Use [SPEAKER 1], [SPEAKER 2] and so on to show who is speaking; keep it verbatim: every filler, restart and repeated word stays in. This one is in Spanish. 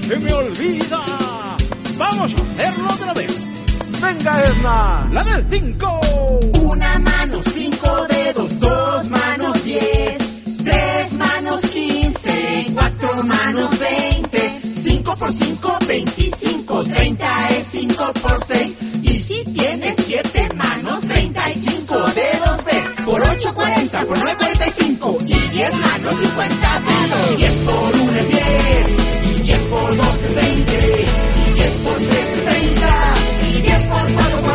[SPEAKER 1] se me olvida. Vamos a hacerlo otra vez. Venga, Edna, la del cinco.
[SPEAKER 2] Una mano, cinco dedos, dos manos, diez. Tres manos, quince. Cuatro manos, veinte. Cinco por cinco, veinticinco. Treinta es cinco por seis. Y si tienes siete manos, treinta y cinco dedos ves. Por ocho, cuarenta. Por nueve, cuarenta y cinco. Y diez manos, cincuenta dedos. Diez por uno es diez. Y diez por dos es veinte. Y diez por tres es treinta. Y diez por cuatro